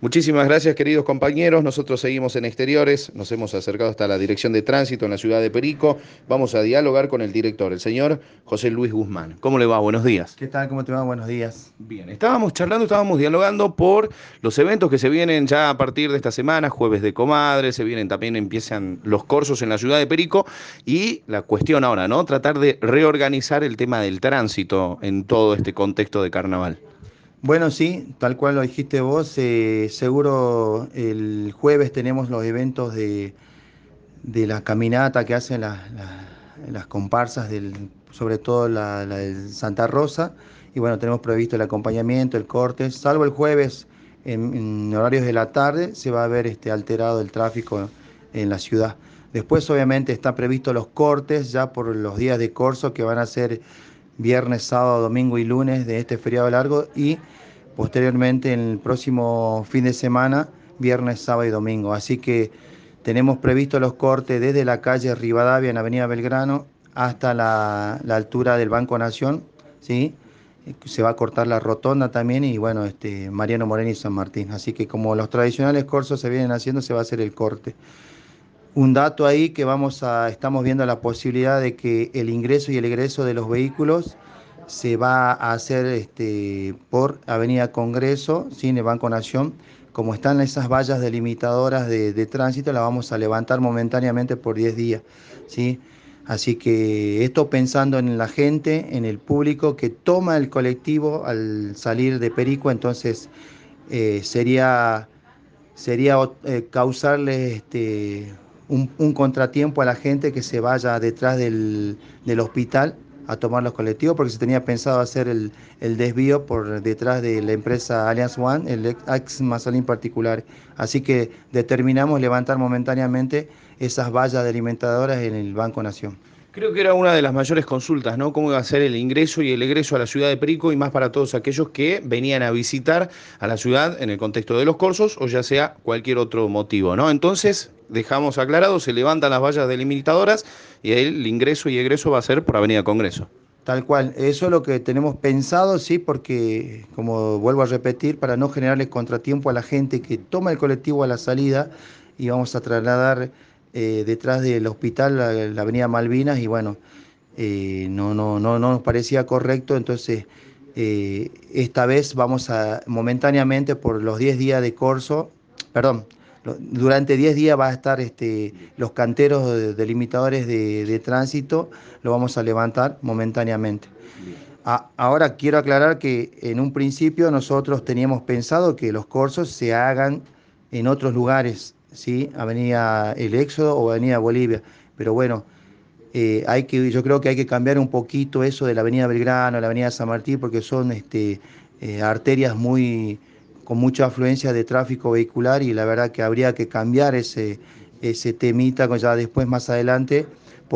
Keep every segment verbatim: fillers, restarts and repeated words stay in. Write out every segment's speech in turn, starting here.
Muchísimas gracias, queridos compañeros. Nosotros seguimos en exteriores, nos hemos acercado hasta la Dirección de Tránsito en la ciudad de Perico. Vamos a dialogar con el director, el señor José Luis Guzmán. ¿Cómo le va? Buenos días. ¿Qué tal? ¿Cómo te va? Buenos días. Bien, estábamos charlando, estábamos dialogando por los eventos que se vienen ya a partir de esta semana, Jueves de Comadre, se vienen también, empiezan los corsos en la ciudad de Perico y la cuestión ahora, ¿no? Tratar de reorganizar el tema del tránsito en todo este contexto de carnaval. Bueno, sí, tal cual lo dijiste vos, eh, seguro el jueves tenemos los eventos de, de la caminata que hacen las, las- las comparsas, del, sobre todo la, la de Santa Rosa, y bueno, tenemos previsto el acompañamiento, el corte, salvo el jueves en, en horarios de la tarde, se va a ver este, alterado el tráfico en la ciudad. Después obviamente está previsto los cortes ya por los días de corso que van a ser viernes, sábado, domingo y lunes de este feriado largo y posteriormente en el próximo fin de semana, viernes, sábado y domingo. Así que tenemos previsto los cortes desde la calle Rivadavia en Avenida Belgrano hasta la, la altura del Banco Nación, ¿sí? Se va a cortar la rotonda también y bueno, este, Mariano Moreno y San Martín. Así que como los tradicionales corsos se vienen haciendo, se va a hacer el corte. Un dato ahí que vamos a, estamos viendo la posibilidad de que el ingreso y el egreso de los vehículos se va a hacer este, por Avenida Congreso, ¿sí? En el Banco Nación. Como están esas vallas delimitadoras de, de tránsito, la vamos a levantar momentáneamente por diez días, ¿sí? Así que esto pensando en la gente, en el público que toma el colectivo al salir de Perico, entonces eh, sería sería eh, causarle este, un, un contratiempo a la gente que se vaya detrás del, del hospital a tomar los colectivos, porque se tenía pensado hacer el, el desvío por detrás de la empresa Allianz One, el ex Mazolín particular. Así que determinamos levantar momentáneamente esas vallas delimitadoras en el Banco Nación. Creo que era una de las mayores consultas, ¿no? Cómo iba a ser el ingreso y el egreso a la ciudad de Perico y más para todos aquellos que venían a visitar a la ciudad en el contexto de los corsos o ya sea cualquier otro motivo, ¿no? Entonces, dejamos aclarado, se levantan las vallas delimitadoras y ahí el ingreso y egreso va a ser por Avenida Congreso. Tal cual, eso es lo que tenemos pensado, sí, porque como vuelvo a repetir, para no generarle contratiempo a la gente que toma el colectivo a la salida y vamos a trasladar eh, detrás del hospital la, la avenida Malvinas y bueno, eh, no, no, no, no nos parecía correcto, entonces eh, esta vez vamos a momentáneamente por los diez días de corso, perdón, lo- durante diez días va a estar este, los canteros de- delimitadores de, de tránsito, lo vamos a levantar momentáneamente. A- ahora quiero aclarar que en un principio nosotros teníamos pensado que los corsos se hagan en otros lugares, ¿sí? Avenida El Éxodo o Avenida Bolivia, pero bueno, eh, hay que, yo creo que hay que cambiar un poquito eso de la Avenida Belgrano, la Avenida San Martín, porque son este, eh, arterias muy, con mucha afluencia de tráfico vehicular y la verdad que habría que cambiar ese, ese temita con- ya después más adelante,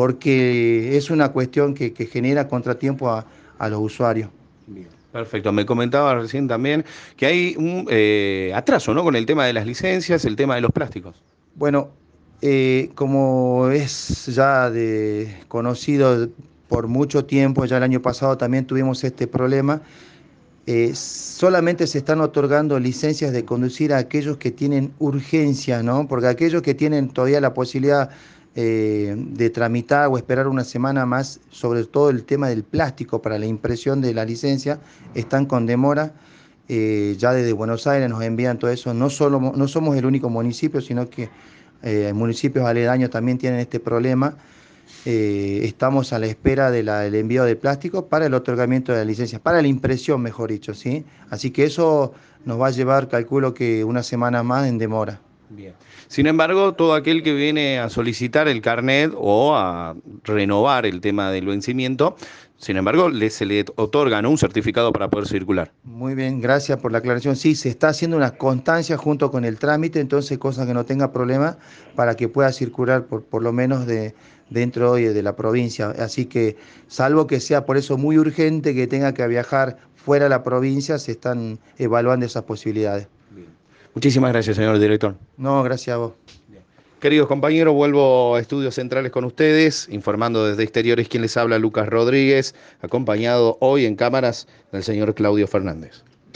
porque es una cuestión que, que genera contratiempo a, a los usuarios. Bien. Perfecto, me comentaba recién también que hay un eh, atraso, ¿no? Con el tema de las licencias, el tema de los plásticos. Bueno, eh, como es ya de, conocido por mucho tiempo, ya el año pasado también tuvimos este problema. Eh, solamente se están otorgando licencias de conducir a aquellos que tienen urgencia, ¿no? Porque aquellos que tienen todavía la posibilidad eh, de tramitar o esperar una semana más, sobre todo el tema del plástico para la impresión de la licencia, están con demora. Eh, ya desde Buenos Aires nos envían todo eso. No solo, no somos el único municipio, sino que eh, municipios aledaños también tienen este problema. Eh, estamos a la espera de la- del envío de plástico para el otorgamiento de la licencia, para la impresión, mejor dicho, ¿sí? Así que eso nos va a llevar, calculo que una semana más en demora. Bien. Sin embargo, todo aquel que viene a solicitar el carnet o a renovar el tema del vencimiento, sin embargo, le, se le otorgan un certificado para poder circular. Muy bien, gracias por la aclaración. Sí, se está haciendo una constancia junto con el trámite, entonces cosa que no tenga problema para que pueda circular por, por lo menos de, dentro de de la provincia. Así que, salvo que sea por eso muy urgente que tenga que viajar fuera de la provincia, se están evaluando esas posibilidades. Bien. Muchísimas gracias, señor director. No, gracias a vos. Queridos compañeros, vuelvo a Estudios Centrales con ustedes, informando desde exteriores quien les habla, Lucas Rodríguez, acompañado hoy en cámaras del señor Claudio Fernández.